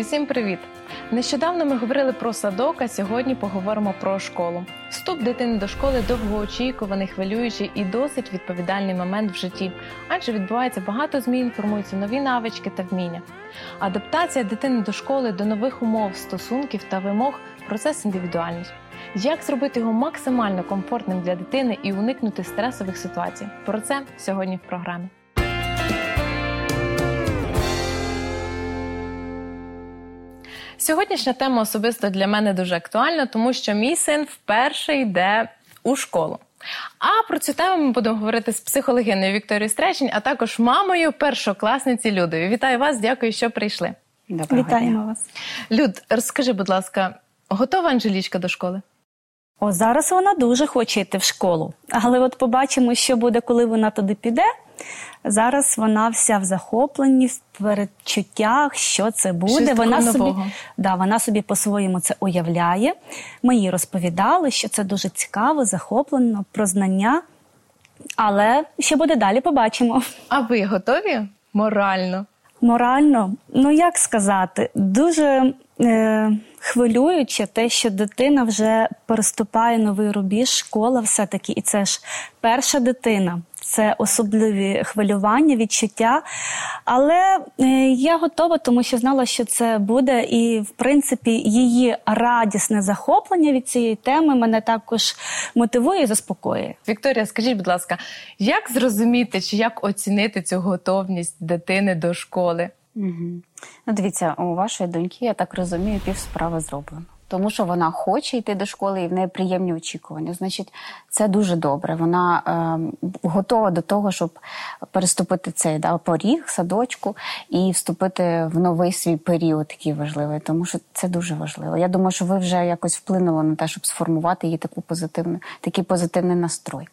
Усім привіт! Нещодавно ми говорили про садок, а сьогодні поговоримо про школу. Вступ дитини до школи – довгоочікуваний, хвилюючий і досить відповідальний момент в житті, адже відбувається багато змін, формуються нові навички та вміння. Адаптація дитини до школи, до нових умов, стосунків та вимог – процес індивідуальний. Як зробити його максимально комфортним для дитини і уникнути стресових ситуацій? Про це сьогодні в програмі. Сьогоднішня тема особисто для мене дуже актуальна, тому що мій син вперше йде у школу. А про цю тему ми будемо говорити з психологиною Вікторією Стречень, а також мамою першокласниці Людою. Вітаю вас, дякую, що прийшли. Вітаємо вас. Люд, розкажи, будь ласка, готова Анжелічка до школи? Зараз вона дуже хоче йти в школу. Але от побачимо, що буде, коли вона туди піде. Зараз вона вся в захопленні, в передчуттях, що це буде. Вона собі по-своєму це уявляє. Ми їй розповідали, що це дуже цікаво, захоплено, про знання. Але що буде далі, побачимо. А ви готові морально? Морально? Як сказати, дуже хвилююче те, що дитина вже переступає новий рубіж, школа все-таки, і це ж перша дитина. Це особливі хвилювання, відчуття. Але я готова, тому що знала, що це буде. І, в принципі, її радісне захоплення від цієї теми мене також мотивує і заспокоює. Вікторія, скажіть, будь ласка, як зрозуміти чи як оцінити цю готовність дитини до школи? Дивіться, у вашої доньки, я так розумію, півсправи зроблено. Тому що вона хоче йти до школи і в неї приємні очікування. Значить, це дуже добре. Вона готова до того, щоб переступити цей поріг, садочку і вступити в новий свій період такий важливий. Тому що це дуже важливо. Я думаю, що ви вже якось вплинули на те, щоб сформувати їй такий позитивний настрой.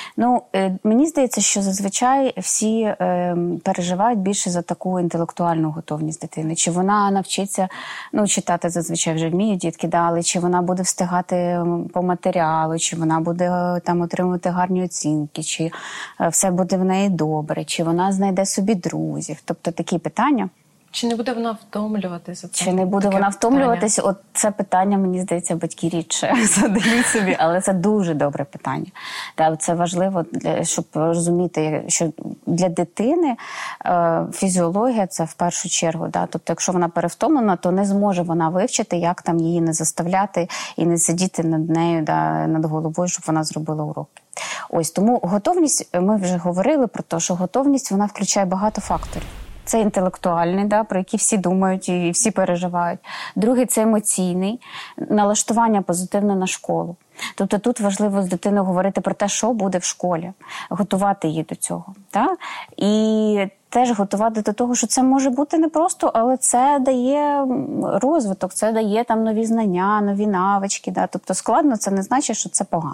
Мені здається, що зазвичай всі переживають більше за таку інтелектуальну готовність дитини. Чи вона навчиться, читати зазвичай вже вміють дітки, але чи вона буде встигати по матеріалу, чи вона буде отримувати гарні оцінки, чи все буде в неї добре, чи вона знайде собі друзів. Тобто такі питання. Чи не буде вона втомлюватися? Чи не буде вона втомлюватися? От це питання, мені здається, батьки рідше задають собі, але це дуже добре питання. Це важливо, щоб розуміти, що для дитини фізіологія – це в першу чергу. Тобто, якщо вона перевтомлена, то не зможе вона вивчити, як там її не заставляти і не сидіти над нею, над головою, щоб вона зробила уроки. Тому готовність, ми вже говорили про те, що готовність, вона включає багато факторів. Це інтелектуальний, про який всі думають і всі переживають. Другий – це емоційний, налаштування позитивне на школу. Тобто тут важливо з дитиною говорити про те, що буде в школі, готувати її до цього. І теж готувати до того, що це може бути непросто, але це дає розвиток, це дає нові знання, нові навички. Тобто складно – це не значить, що це погано.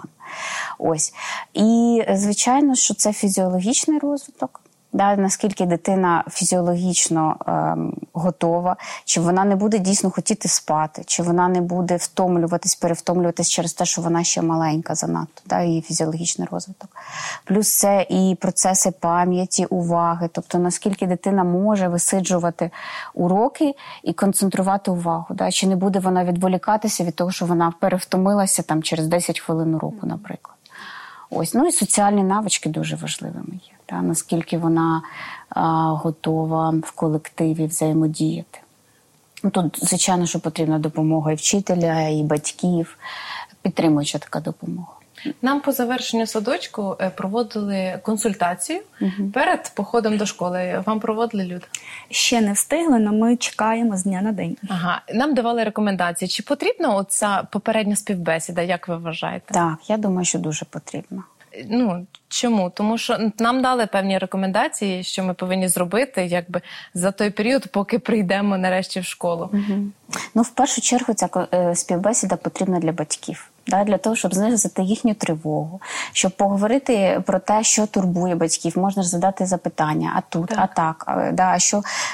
І, звичайно, що це фізіологічний розвиток. Наскільки дитина фізіологічно готова, чи вона не буде дійсно хотіти спати, чи вона не буде перевтомлюватись через те, що вона ще маленька занадто, її фізіологічний розвиток. Плюс це і процеси пам'яті, уваги, тобто наскільки дитина може висиджувати уроки і концентрувати увагу. Чи не буде вона відволікатися від того, що вона перевтомилася через 10 хвилин уроку, наприклад. І соціальні навички дуже важливими є. Наскільки вона готова в колективі взаємодіяти. Тут, звичайно, що потрібна допомога і вчителя, і батьків, підтримуюча така допомога. Нам по завершенню садочку проводили консультацію перед походом до школи. Вам проводили, Люда? Ще не встигли, але ми чекаємо з дня на день. Нам давали рекомендації. Чи потрібна оця попередня співбесіда, як ви вважаєте? Так, я думаю, що дуже потрібно. Чому? Тому що нам дали певні рекомендації, що ми повинні зробити за той період, поки прийдемо нарешті в школу. В першу чергу ця співбесіда потрібна для батьків. Для того, щоб знизити їхню тривогу, щоб поговорити про те, що турбує батьків. Можна ж задати запитання, а тут, а так, що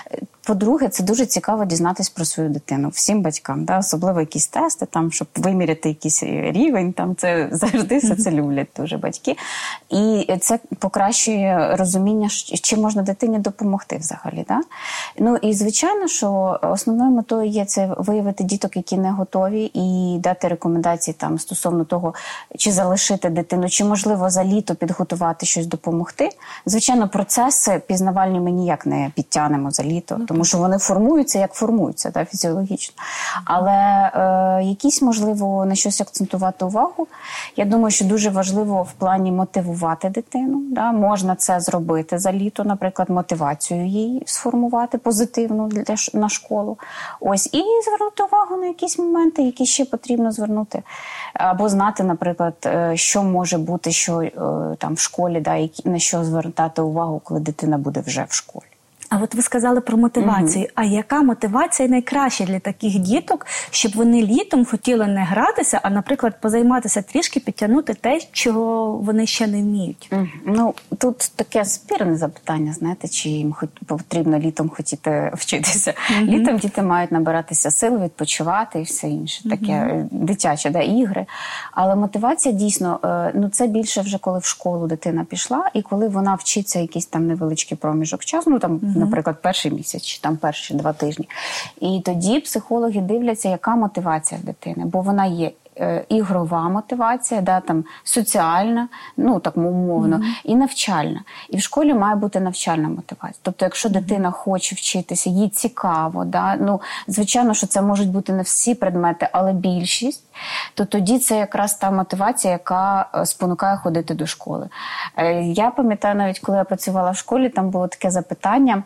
По-друге, це дуже цікаво дізнатись про свою дитину всім батькам, да? Особливо якісь тести, там, щоб виміряти якийсь рівень, там, це завжди все це люблять дуже батьки. І це покращує розуміння, чим можна дитині допомогти взагалі. Да? Ну і звичайно, що основною метою є це виявити діток, які не готові, і дати рекомендації там стосовно того, чи залишити дитину, чи можливо за літо підготувати щось, допомогти. Звичайно, процеси пізнавальні ми ніяк не підтягнемо за літо, тому що вони формуються, як формуються, да, фізіологічно. Але якісь, можливо, на щось акцентувати увагу. Я думаю, що дуже важливо в плані мотивувати дитину. Да. Можна це зробити за літо, наприклад, мотивацію їй сформувати позитивну на школу. Ось. І звернути увагу на якісь моменти, які ще потрібно звернути. Або знати, наприклад, що може бути, що там в школі, да, на що звертати увагу, коли дитина буде вже в школі. А от ви сказали про мотивацію. А яка мотивація найкраща для таких діток, щоб вони літом хотіли не гратися, а, наприклад, позайматися трішки, підтягнути те, чого вони ще не вміють? Ну, тут таке спірне запитання, знаєте, чи їм потрібно літом хотіти вчитися. Літом діти мають набиратися сил, відпочивати і все інше. Таке дитяче, да, ігри. Але мотивація дійсно, ну це більше вже коли в школу дитина пішла, і коли вона вчиться якийсь там невеличкий проміжок часу, ну там, наприклад, перший місяць, чи там перші 2 тижні. І тоді психологи дивляться, яка мотивація в дитини. Бо вона є ігрова мотивація, да, там, соціальна, ну так умовно, і навчальна. І в школі має бути навчальна мотивація. Тобто, якщо дитина хоче вчитися, їй цікаво, да, ну, звичайно, що це можуть бути не всі предмети, але більшість, то тоді це якраз та мотивація, яка спонукає ходити до школи. Я пам'ятаю, навіть коли я працювала в школі, там було таке запитання,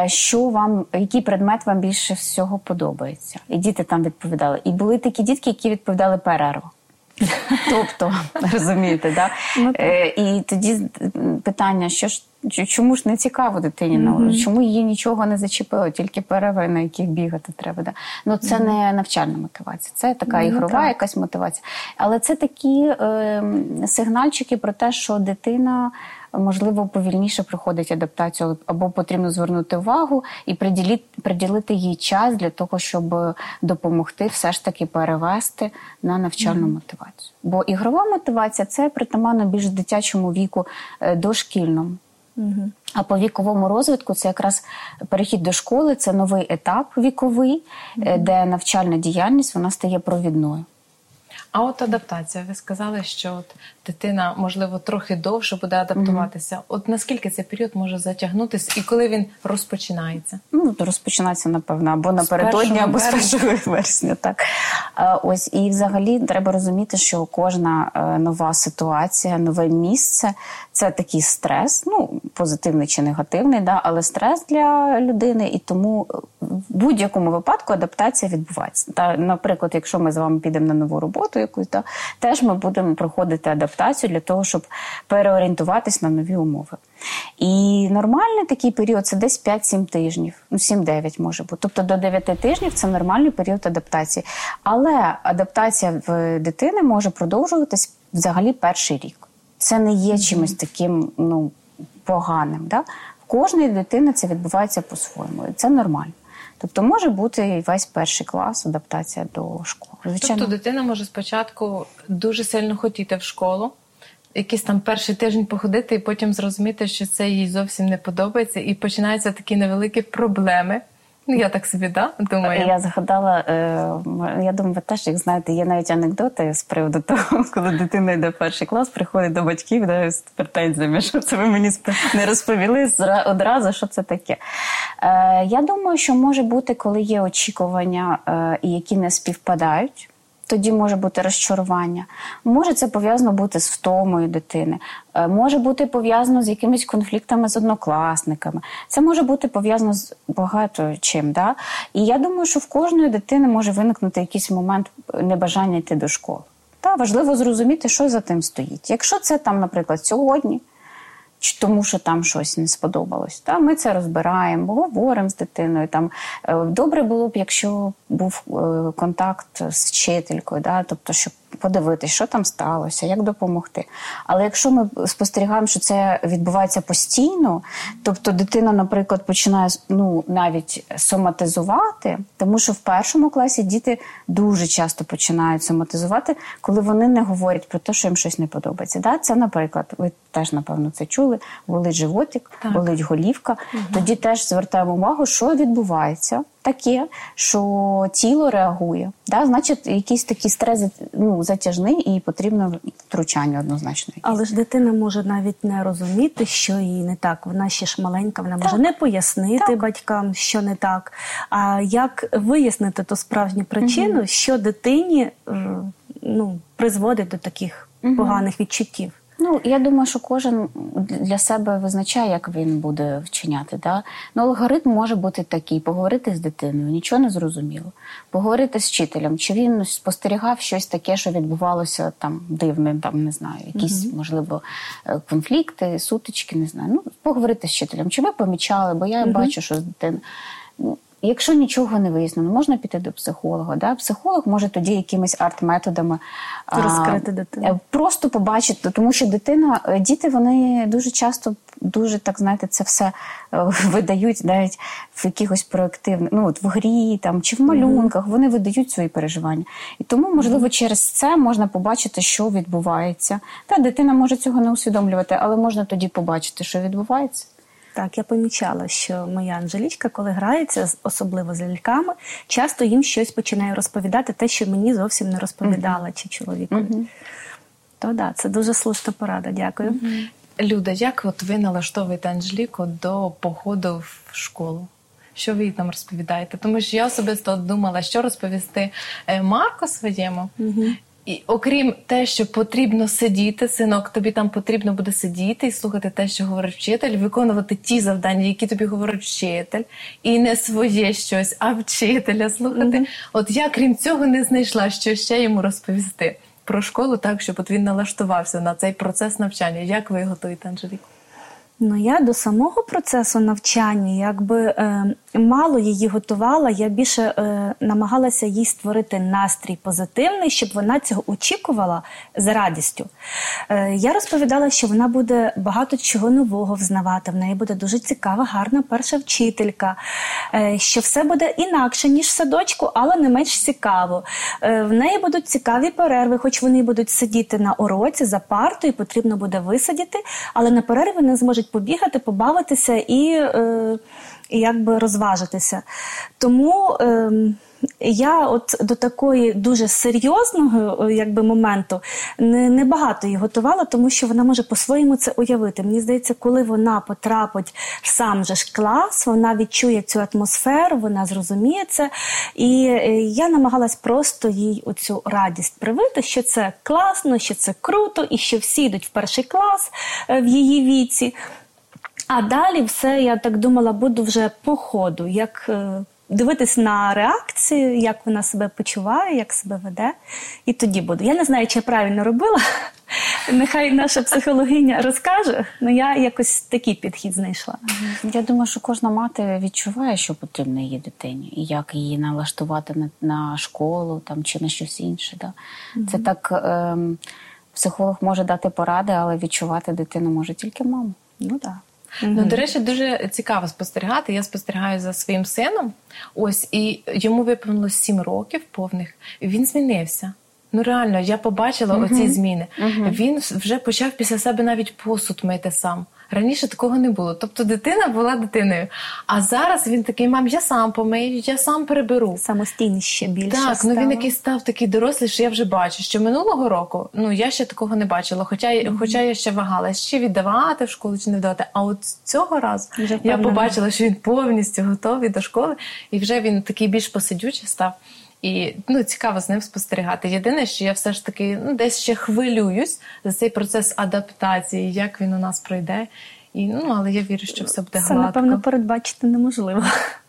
який предмет вам більше всього подобається. І діти там відповідали. І були такі дітки, які відповідали перерву. Тобто, розумієте, да? І тоді питання, чому ж не цікаво дитині? Чому її нічого не зачепило, тільки перерви, на яких бігати треба? Да? Ну, це не навчальна мотивація, це така ігрова якась мотивація. Але це такі сигнальчики про те, що дитина, можливо, повільніше проходить адаптацію, або потрібно звернути увагу і приділити їй час для того, щоб допомогти все ж таки перевести на навчальну мотивацію. Бо ігрова мотивація – це притаманно більш дитячому віку, дошкільному. А по віковому розвитку це якраз перехід до школи, це новий етап віковий, де навчальна діяльність вона стає провідною. А от адаптація. Ви сказали, що от дитина, можливо, трохи довше буде адаптуватися. От наскільки цей період може затягнутися і коли він розпочинається? Ну, розпочинається, напевно, або напередодні, або з 1 вересня. Так. Ось, і взагалі треба розуміти, що кожна нова ситуація, нове місце – це такий стрес, ну, позитивний чи негативний, да, але стрес для людини, і тому в будь-якому випадку адаптація відбувається. Та, наприклад, якщо ми з вами підемо на нову роботу якусь, да, теж ми будемо проходити адаптацію для того, щоб переорієнтуватись на нові умови. І нормальний такий період – це десь 5-7 тижнів, ну 7-9 може бути. Тобто до 9 тижнів – це нормальний період адаптації. Але адаптація в дитини може продовжуватись взагалі перший рік. Це не є чимось таким, ну, поганим. Да? В кожної дитини це відбувається по-своєму. І це нормально. Тобто може бути весь перший клас адаптація до школи. Звичайно. Тобто дитина може спочатку дуже сильно хотіти в школу, якийсь там перший тиждень походити і потім зрозуміти, що це їй зовсім не подобається, і починаються такі невеликі проблеми. Ну, я так собі, думаю. Я згадала, я думаю, ви теж, як знаєте, є навіть анекдоти з приводу того, коли дитина йде в перший клас, приходить до батьків, да, з претензіями, що це ви мені не розповіли одразу, що це таке. Я думаю, що може бути, коли є очікування, які не співпадають, тоді може бути розчарування. Може це пов'язано бути з втомою дитини. Може бути пов'язано з якимись конфліктами з однокласниками. Це може бути пов'язано з багато чим. Да? І я думаю, що в кожної дитини може виникнути якийсь момент небажання йти до школи. Та важливо зрозуміти, що за тим стоїть. Якщо це там, наприклад, сьогодні, чи тому, що там щось не сподобалось. Та ми це розбираємо, говоримо з дитиною. Там добре було б, якщо був контакт з вчителькою, да? Тобто, щоб подивитись, що там сталося, як допомогти. Але якщо ми спостерігаємо, що це відбувається постійно, тобто дитина, наприклад, починає навіть соматизувати, тому що в першому класі діти дуже часто починають соматизувати, коли вони не говорять про те, що їм щось не подобається. Да? Це, наприклад, ви теж, напевно, це чули, болить животик, болить голівка. Тоді теж звертаємо увагу, що відбувається таке, що тіло реагує. Да? Значить, якийсь такий стрес затяжний і потрібно втручання однозначно. Але ж дитина може навіть не розуміти, що їй не так. Вона ще ж маленька, вона може не пояснити батькам, що не так. А як вияснити ту справжню причину, що дитині призводить до таких поганих відчуттів? Я думаю, що кожен для себе визначає, як він буде вчиняти. Да? Алгоритм може бути такий: поговорити з дитиною, нічого не зрозуміло. Поговорити з вчителем, чи він спостерігав щось таке, що відбувалося там дивне, не знаю, якісь, можливо, конфлікти, сутички, не знаю. Поговорити з вчителем, чи ви помічали, бо я бачу, що з дитиною. Якщо нічого не вияснено, можна піти до психолога. Да? Психолог може тоді якимись арт-методами розкрити дитину. Просто побачити, тому що діти, вони дуже часто, це все видають навіть в якихось проактивних, в грі чи в малюнках, вони видають свої переживання. І тому, можливо, через це можна побачити, що відбувається. Дитина може цього не усвідомлювати, але можна тоді побачити, що відбувається. Так, я помічала, що моя Анжелічка, коли грається, особливо з ляльками, часто їм щось починає розповідати, те, що мені зовсім не розповідала, чи чоловікові. То це дуже слушна порада, дякую. Люда, як ви налаштовуєте Анжеліку до походу в школу? Що ви їй там розповідаєте? Тому що я особисто думала, що розповісти Марку своєму. І окрім те, що потрібно сидіти, синок, тобі там потрібно буде сидіти і слухати те, що говорить вчитель, виконувати ті завдання, які тобі говорить вчитель, і не своє щось, а вчителя слухати. От я, крім цього, не знайшла, що ще йому розповісти про школу так, щоб він налаштувався на цей процес навчання. Як ви готуєте, Анжеліку? Я до самого процесу навчання мало її готувала, я більше намагалася їй створити настрій позитивний, щоб вона цього очікувала з радістю. Я розповідала, що вона буде багато чого нового взнавати, в неї буде дуже цікава, гарна перша вчителька, що все буде інакше, ніж в садочку, але не менш цікаво. В неї будуть цікаві перерви, хоч вони будуть сидіти на уроці за партою, потрібно буде висадити, але на перерві вони зможуть побігати, побавитися і розважитися. Тому я до такої дуже серйозного моменту не багато її готувала, тому що вона може по-своєму це уявити. Мені здається, коли вона потрапить в сам же ж клас, вона відчує цю атмосферу, вона зрозуміє це. І я намагалась просто їй оцю радість привити, що це класно, що це круто, і що всі йдуть в перший клас в її віці. А далі все, я так думала, буду вже по ходу, як дивитись на реакцію, як вона себе почуває, як себе веде, і тоді буду. Я не знаю, чи я правильно робила, нехай наша психологиня розкаже, але я якось такий підхід знайшла. Я думаю, що кожна мати відчуває, що потрібно її дитині, і як її налаштувати на школу чи на щось інше. Да? Це так, психолог може дати поради, але відчувати дитину може тільки мама. Так. До речі, дуже цікаво спостерігати. Я спостерігаю за своїм сином. І йому виповнилось 7 років повних. І він змінився. Реально, я побачила оці зміни. Він вже почав після себе навіть посуд мити сам. Раніше такого не було. Тобто дитина була дитиною. А зараз він такий: мам, я сам помию, я сам переберу. Самостійність ще більше Так, стало. Він якийсь став такий дорослий, що я вже бачу, що минулого року, я ще такого не бачила. Хоча я ще вагалась, чи віддавати в школу, чи не віддавати. А от цього разу я побачила, що він повністю готовий до школи. І вже він такий більш посидючий став. І цікаво з ним спостерігати. Єдине, що я все ж таки десь ще хвилююсь за цей процес адаптації, як він у нас пройде. Але я вірю, що все буде гладко. Це, напевно, передбачити неможливо.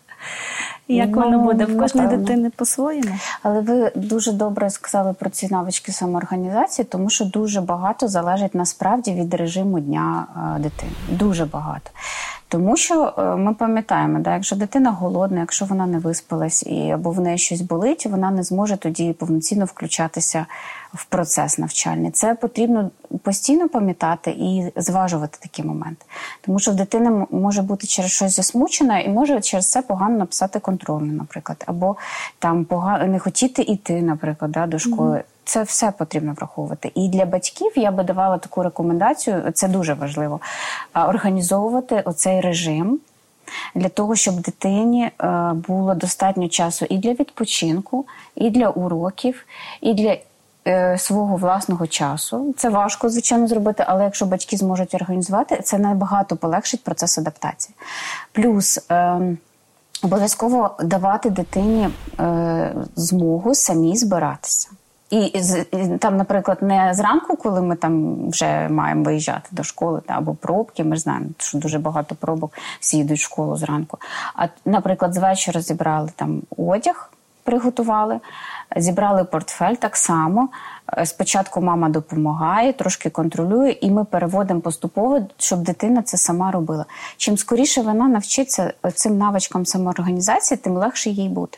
Як воно буде? В кожної дитини по-своєму. Але ви дуже добре сказали про ці навички самоорганізації, тому що дуже багато залежить насправді від режиму дня дитини. Дуже багато. Тому що ми пам'ятаємо, да, якщо дитина голодна, якщо вона не виспалась або в неї щось болить, вона не зможе тоді повноцінно включатися в процес навчальний. Це потрібно постійно пам'ятати і зважувати такі моменти. Тому що в дитини може бути через щось засмучена і може через це погано написати контрольну, наприклад. Або там не хотіти йти, наприклад, да, до школи. Це все потрібно враховувати. І для батьків я би давала таку рекомендацію, це дуже важливо, організовувати оцей режим для того, щоб дитині було достатньо часу і для відпочинку, і для уроків, і для свого власного часу. Це важко, звичайно, зробити, але якщо батьки зможуть організувати, це набагато полегшить процес адаптації. Плюс обов'язково давати дитині змогу самій збиратися. І там, наприклад, не зранку, коли ми там вже маємо виїжджати до школи, або пробки, ми ж знаємо, що дуже багато пробок, всі йдуть в школу зранку. А, наприклад, з вечора зібрали там одяг, приготували, зібрали портфель так само. Спочатку мама допомагає, трошки контролює, і ми переводимо поступово, щоб дитина це сама робила. Чим скоріше вона навчиться цим навичкам самоорганізації, тим легше їй буде.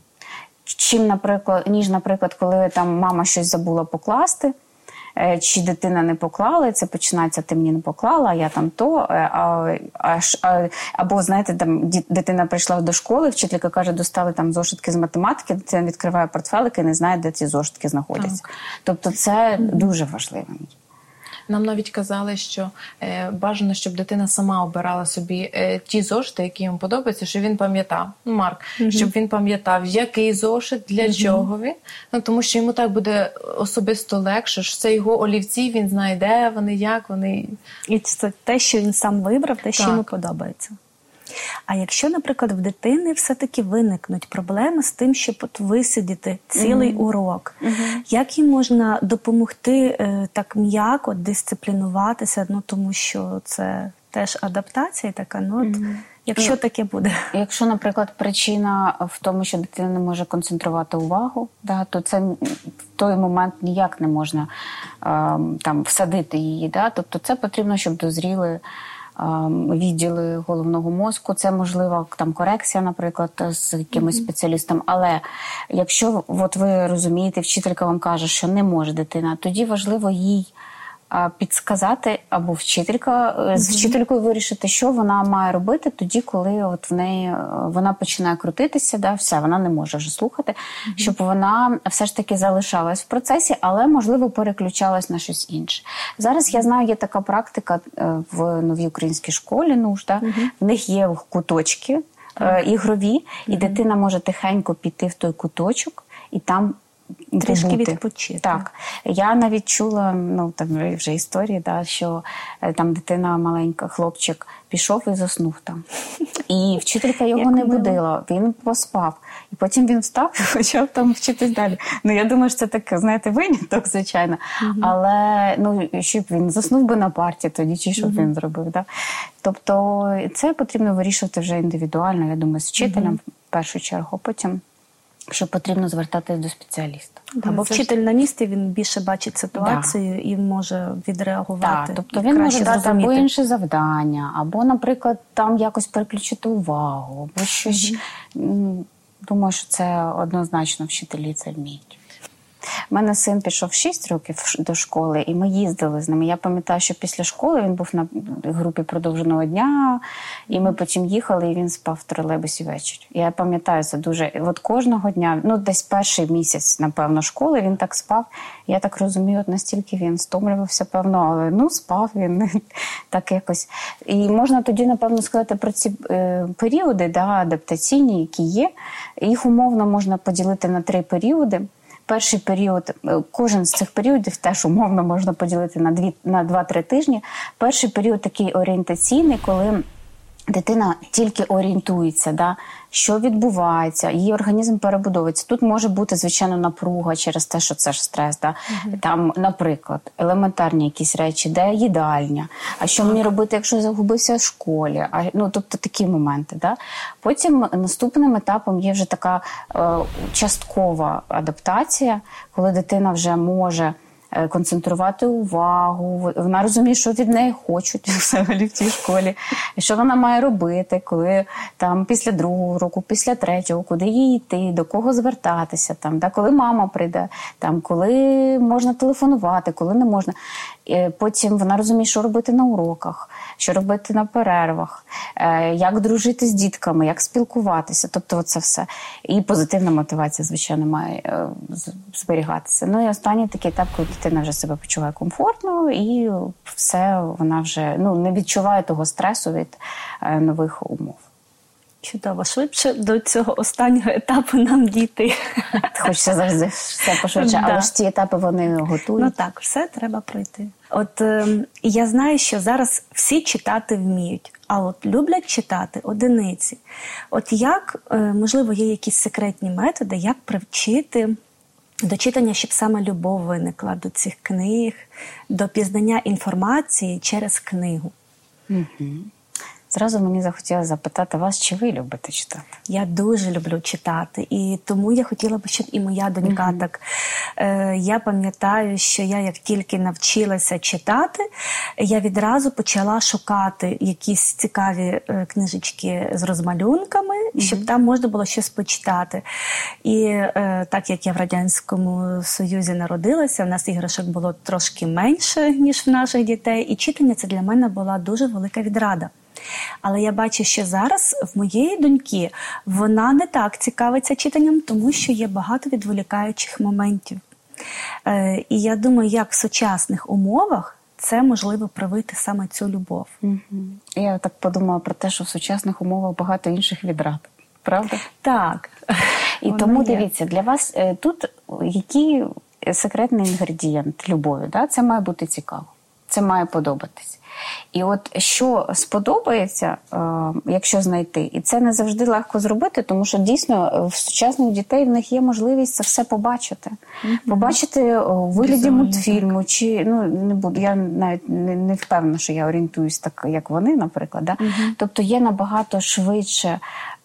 Ніж, наприклад, коли там мама щось забула покласти, чи дитина не поклала, це починається, ти мені не поклала, а я там то. Або, знаєте, там дитина прийшла до школи, вчителька каже, достали там зошитки з математики, дитина відкриває портфелик і не знає, де ці зошитки знаходяться. Так. Тобто це дуже важливо. Нам навіть казали, що бажано, щоб дитина сама обирала собі ті зошити, які йому подобаються, що він пам'ятав. Марк, щоб він пам'ятав, який зошит, для чого він. Ну, тому що йому так буде особисто легше, що це його олівці, він знає, де вони, як вони. І це те, що він сам вибрав, те, що йому подобається. А якщо, наприклад, в дитини все-таки виникнуть проблеми з тим, щоб от висидіти цілий урок, як їм можна допомогти так м'яко дисциплінуватися, ну, тому що це теж адаптація така, ну, от, якщо таке буде? Якщо, наприклад, причина в тому, що дитина не може концентрувати увагу, да, то це в той момент ніяк не можна там всадити її. Да? Тобто це потрібно, щоб дозріли відділи головного мозку. Це можлива там корекція, наприклад, з якимось спеціалістом. Але якщо от ви розумієте, вчителька вам каже, що не може дитина, тоді важливо їй підсказати або з вчителькою вирішити, що вона має робити тоді, коли от в неї вона починає крутитися, да, все, вона не може вже слухати, щоб вона все ж таки залишалась в процесі, але, можливо, переключалась на щось інше. Зараз, я знаю, є така практика в новій українській школі, в них є куточки ігрові, і дитина може тихенько піти в той куточок, і там трішки відпочити. Так. Я навіть чула, там вже історії, да, що там дитина маленька, хлопчик, пішов і заснув там. І вчителька його не будила, він поспав. І потім він встав і почав там вчитись далі. Я думаю, що це таке, знаєте, виняток, звичайно. Але, щоб він заснув би на парті тоді, чи що б він зробив. Да? Тобто це потрібно вирішувати вже індивідуально, я думаю, з вчителем в першу чергу, потім що потрібно звертатись до спеціаліста. Бо вчитель на місці, він більше бачить ситуацію і може відреагувати. Тобто він може дати або інше завдання, або, наприклад, там якось переключити увагу, або щось. Думаю, що це однозначно вчителі це вміють. У мене син пішов 6 років до школи, і ми їздили з ними. Я пам'ятаю, що після школи він був на групі продовженого дня, і ми потім їхали, і він спав в тролейбусі ввечері. Я пам'ятаю це дуже. От кожного дня, десь перший місяць, напевно, школи, він так спав. Я так розумію, настільки він стомлювався, певно, але спав він так якось. І можна тоді, напевно, сказати про ці періоди, адаптаційні, які є. Їх умовно можна поділити на 3 періоди. Перший період, кожен з цих періодів теж умовно можна поділити на 2-3 тижні. Перший період такий орієнтаційний, коли дитина тільки орієнтується, що відбувається, її організм перебудовується. Тут може бути, звичайно, напруга через те, що це ж стрес. Там, наприклад, елементарні якісь речі, де їдальня, а що мені робити, якщо загубився в школі, тобто такі моменти. Потім наступним етапом є вже така часткова адаптація, коли дитина вже може концентрувати увагу. Вона розуміє, що від неї хочуть взагалі в цій школі, що вона має робити, коли там після 2-го року, після 3-го, куди їй йти, до кого звертатися, там, да, коли мама прийде, там, коли можна телефонувати, коли не можна. Потім вона розуміє, що робити на уроках, що робити на перервах, як дружити з дітками, як спілкуватися. Тобто це все. І позитивна мотивація, звичайно, має зберігатися. Ну і останній такий етап, коли дитина вже себе почуває комфортно і все, вона вже не відчуває того стресу від нових умов. Чудово. Швидше до цього останнього етапу нам дійти. Хочеться завжди все пошвидше, але ж ці етапи вони готують. Ну так, все треба пройти. От я знаю, що зараз всі читати вміють, а от люблять читати одиниці. От як, можливо, є якісь секретні методи, як привчити до читання, щоб саме любов виникла до цих книг, до пізнання інформації через книгу? Угу. Зразу мені захотілося запитати вас, чи ви любите читати? Я дуже люблю читати, і тому я хотіла б, щоб і моя донька так. Я пам'ятаю, що я як тільки навчилася читати, я відразу почала шукати якісь цікаві книжечки з розмалюнками, щоб там можна було щось почитати. І так як я в Радянському Союзі народилася, в нас іграшок було трошки менше, ніж в наших дітей, і читання це для мене була дуже велика відрада. Але я бачу, що зараз в моєї доньки вона не так цікавиться читанням, тому що є багато відволікаючих моментів. І я думаю, як в сучасних умовах це можливо привити саме цю любов. Я так подумала про те, що в сучасних умовах багато інших відрад. Правда? Так. І тому, дивіться, для вас тут який секретний інгредієнт любові? Да? Це має бути цікаво. Це має подобатись. І от що сподобається, якщо знайти, і це не завжди легко зробити, тому що дійсно в сучасних дітей в них є можливість це все побачити. Побачити у вигляді мультфільму, чи, не буду, я навіть не впевнена, що я орієнтуюсь так, як вони, наприклад. Да? Тобто є набагато швидше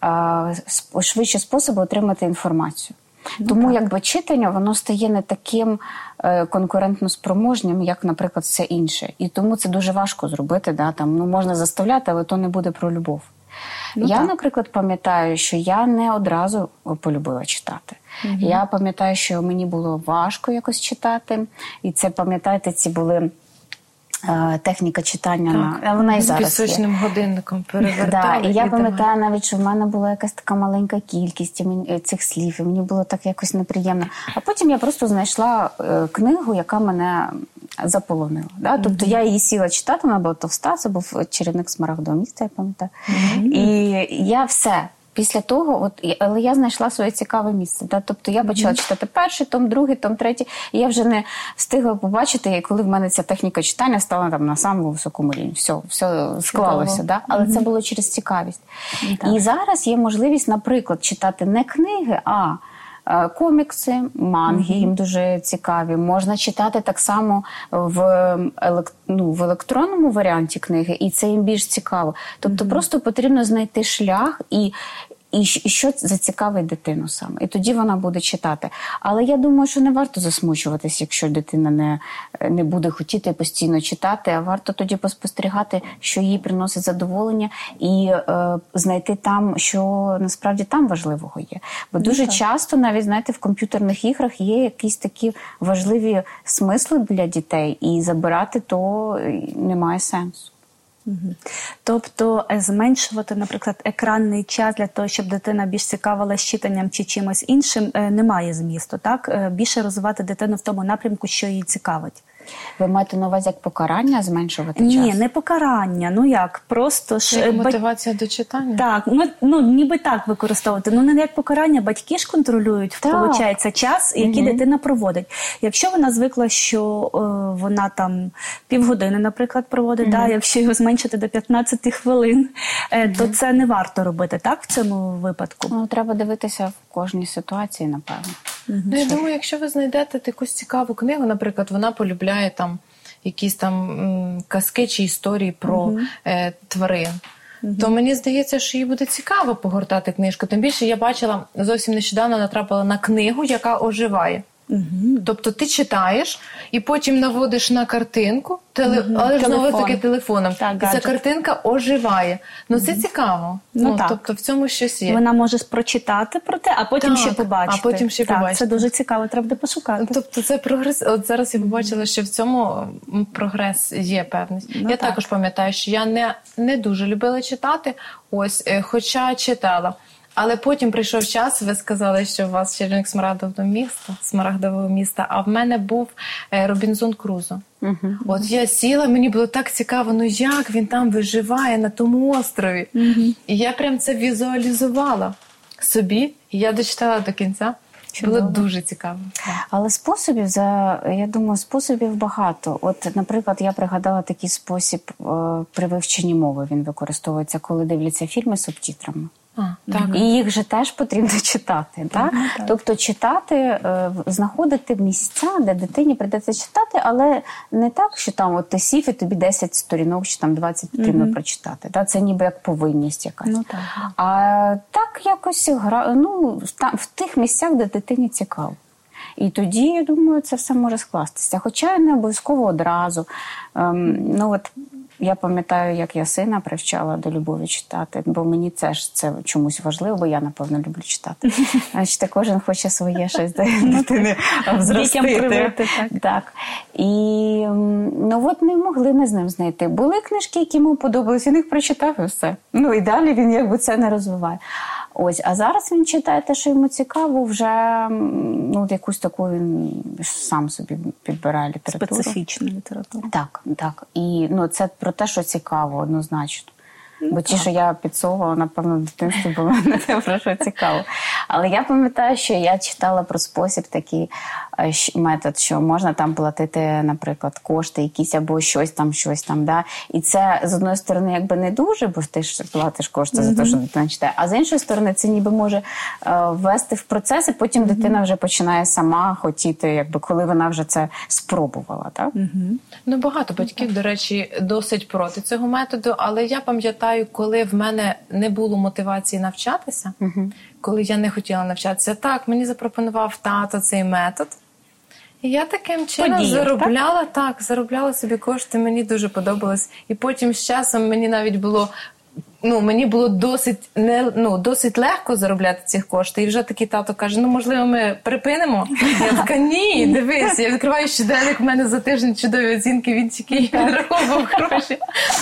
способи отримати інформацію. Тому якби читання, воно стає не таким конкурентно спроможним, як, наприклад, все інше. І тому це дуже важко зробити. Да? Там, можна заставляти, але то не буде про любов. Я, наприклад, пам'ятаю, що я не одразу полюбила читати. Я пам'ятаю, що мені було важко якось читати. І це, пам'ятаєте, ці були... техніка читання, вона і зараз з пісочним годинником перевертали. І я пам'ятаю навіть, що в мене була якась така маленька кількість цих слів, і мені було так якось неприємно. А потім я просто знайшла книгу, яка мене заполонила. Да? Тобто я її сіла читати, вона була товста, це був «Чарівник Смарагдового міста», я пам'ятаю. І я все... Після того, але я знайшла своє цікаве місце. Да? Тобто я почала читати перший том, другий том, третій. І я вже не встигла побачити, коли в мене ця техніка читання стала там на самому високому рівні. Все склалося. Да? Але це було через цікавість. І зараз є можливість, наприклад, читати не книги, а комікси, манги, їм дуже цікаві. Можна читати так само в електронному варіанті книги, і це їм більш цікаво. Тобто просто потрібно знайти шлях і що зацікавить дитину саме. І тоді вона буде читати. Але я думаю, що не варто засмучуватись, якщо дитина не буде хотіти постійно читати, а варто тоді поспостерігати, що їй приносить задоволення, і знайти там, що насправді там важливого є. Бо дуже часто, навіть, знаєте, в комп'ютерних іграх є якісь такі важливі смисли для дітей, і забирати то немає сенсу. Тобто зменшувати, наприклад, екранний час для того, щоб дитина більш цікавилася читанням чи чимось іншим, немає змісту, так? Більше розвивати дитину в тому напрямку, що її цікавить. Ви маєте на увазі як покарання зменшувати час? Ні, не покарання. Як? Просто як мотивація до читання? Так, ніби так використовувати. Не як покарання, батьки ж контролюють, виходить, час, який дитина проводить. Якщо вона звикла, що вона там півгодини, наприклад, проводить, якщо його зменшити до 15 хвилин, то це не варто робити, так, в цьому випадку? Треба дивитися в кожній ситуації, напевно. Я думаю, якщо ви знайдете якусь цікаву книгу, наприклад, вона полюбляє там якісь там казки чи історії про тварин, то мені здається, що їй буде цікаво погортати книжку. Тим більше я бачила, зовсім нещодавно натрапила на книгу, яка оживає. Тобто ти читаєш і потім наводиш на картинку, але ж знову таки телефоном. Так, і ця гаджет. картинка оживає. Це цікаво. Так. Тобто в цьому щось є. Вона може прочитати про те, а потім Так, ще побачити. а потім ще так, побачити. це дуже цікаво, треба буде пошукати. Тобто це прогрес. От зараз я побачила, що в цьому прогрес є певний. Я також пам'ятаю, що я не дуже любила читати, хоча читала. Але потім прийшов час, ви сказали, що у вас чарівник Смарагдового міста, а в мене був Робінзон Крузо. От я сіла, мені було так цікаво, як він там виживає на тому острові. І я прям це візуалізувала собі, і я дочитала до кінця. Було дуже цікаво. Але я думаю, способів багато. От, наприклад, я пригадала такий спосіб при вивченні мови. Він використовується, коли дивляться фільми з субтитрами. Так. І їх же теж потрібно читати. Так? Тобто читати, знаходити місця, де дитині прийдеться читати, але не так, що там от ти сів і тобі 10 сторінок чи там 20 потрібно прочитати. Так? Це ніби як повинність якась. А так якось в тих місцях, де дитині цікаво. І тоді, я думаю, це все може скластися. Хоча не обов'язково одразу. Я пам'ятаю, як я сина привчала до любові читати, бо мені це чомусь важливо, бо я, напевно, люблю читати. Значить, кожен хоче своє щось дитини взростити. Дітям привити, так. І не могли ми з ним знайти. Були книжки, які йому подобались, він їх прочитав і все. І далі він це не розвиває. А зараз він читає те, що йому цікаво, вже якусь таку він сам собі підбирає літературу. Специфічну літературу. Так. І це про те, що цікаво, однозначно. Бо ті, що я підсовувала, напевно, в дитинстві було не те, про що цікаво. Але я пам'ятаю, що я читала про спосіб такий метод, що можна там платити, наприклад, кошти якісь або щось там, да. І це, з одної сторони, якби не дуже, бо ти ж платиш кошти за те, що дитина читає. А з іншої сторони, це ніби може ввести в процес, і потім дитина вже починає сама хотіти, якби коли вона вже це спробувала, так? Багато батьків, до речі, досить проти цього методу, але я пам'ятаю, коли в мене не було мотивації навчатися, коли я не хотіла навчатися, мені запропонував тато цей метод. І я таким чином заробляла собі кошти, мені дуже подобалось. І потім з часом мені навіть було досить легко заробляти ці кошти. І вже такий тато каже, можливо, ми припинимо? Я така, ні, дивись, я відкриваю щоденник, в мене за тиждень чудові оцінки, він тільки відраховував гроші.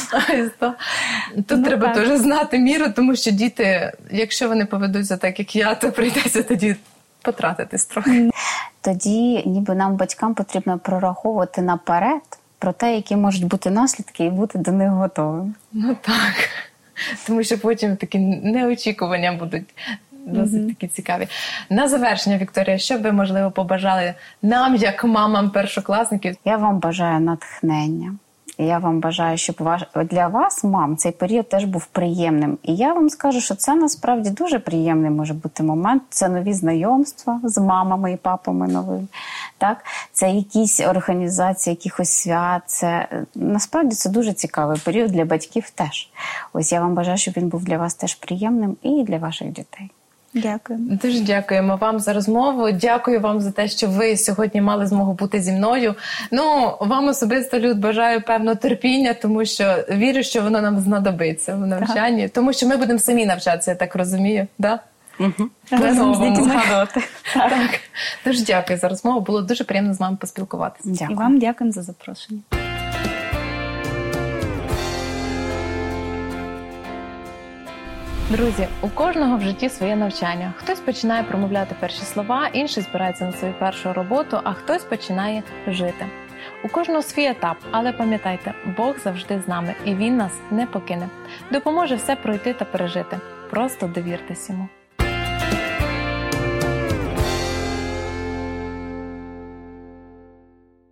Тут треба теж знати міру, тому що діти, якщо вони поведуться так, як я, то прийдеться тоді потратитись трохи. Тоді ніби нам, батькам, потрібно прораховувати наперед про те, які можуть бути наслідки, і бути до них готовим. Так. Тому що потім такі неочікування будуть досить такі цікаві. На завершення, Вікторія, що б ви, можливо, побажали нам, як мамам першокласників? Я вам бажаю натхнення. І я вам бажаю, щоб для вас, мам, цей період теж був приємним. І я вам скажу, що це насправді дуже приємний може бути момент. Це нові знайомства з мамами і папами новими. Так? Це якісь організації, якихось свят. Насправді це дуже цікавий період для батьків теж. Я вам бажаю, щоб він був для вас теж приємним і для ваших дітей. Дякую. Дуже дякуємо вам за розмову. Дякую вам за те, що ви сьогодні мали змогу бути зі мною. Вам особисто, Люд, бажаю певного терпіння, тому що вірю, що воно нам знадобиться в навчанні. Тому що ми будемо самі навчатися, я так розумію. Да? Разом з дітьми згадувати. Так. Дуже дякую за розмову. Було дуже приємно з вами поспілкуватися. Дякую. І вам дякуємо за запрошення. Друзі, у кожного в житті своє навчання. Хтось починає промовляти перші слова, інший збирається на свою першу роботу, а хтось починає жити. У кожного свій етап, але пам'ятайте, Бог завжди з нами, і Він нас не покине. Допоможе все пройти та пережити. Просто довіртесь Йому.